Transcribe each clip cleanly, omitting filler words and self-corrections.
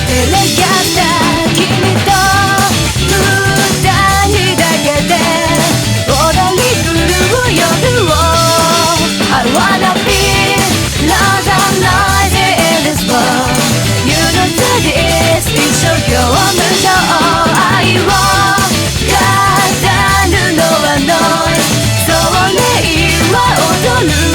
照れやった君と二人だけで踊り狂う夜を I wanna be loud and noisy in this world You know that it's 一生今日無償愛を語るのはノイズそうね今踊る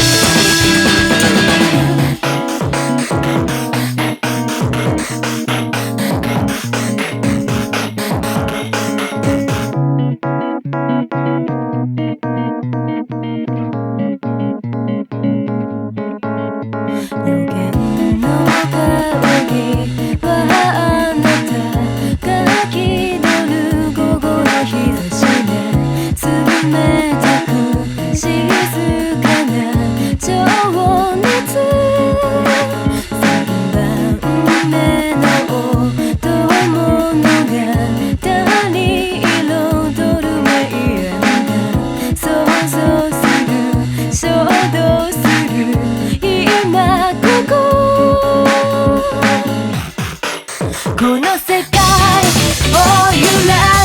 予言の香りはあなたが気取る午後の日差しね冷たく静かな情熱3番目の音物語彩る名演が想像する衝動する今ここの世界を揺ら